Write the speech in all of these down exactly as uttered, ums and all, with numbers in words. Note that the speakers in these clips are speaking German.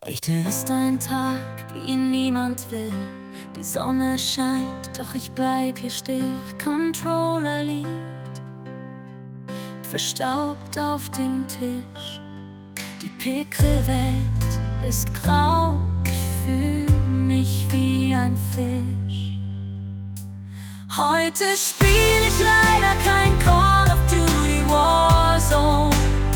Heute ist ein Tag, wie ihn niemand will. Die Sonne scheint, doch ich bleib hier still. Controller liegt verstaubt auf dem Tisch. Die Pixelwelt ist grau, ich fühl mich wie ein Fisch. Heute spiel ich leider kein Call of Duty Warzone.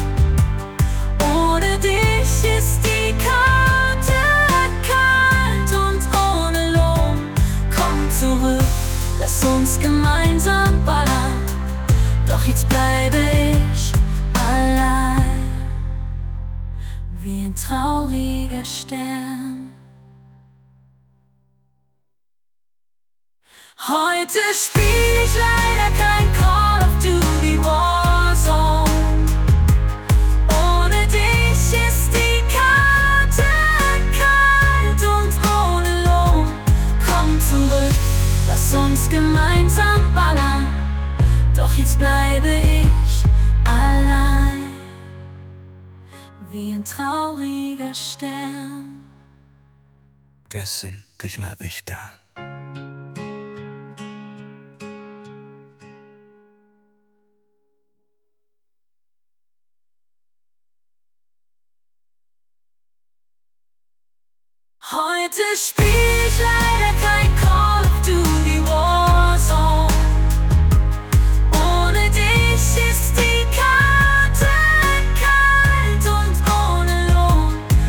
Ohne dich ist die Karte kalt und ohne Lohn. Komm zurück, lass uns gemeinsam ballern. Doch jetzt bleibe ich allein, wie ein trauriger Stern. Heute spiel ich leider kein Call of Duty Warzone. Ohne dich ist die Karte kalt und ohne Lohn. Komm zurück, lass uns gemeinsam ballern. Doch jetzt bleibe ich allein, wie ein trauriger Stern. Gestern bleib ich da. Heute spiel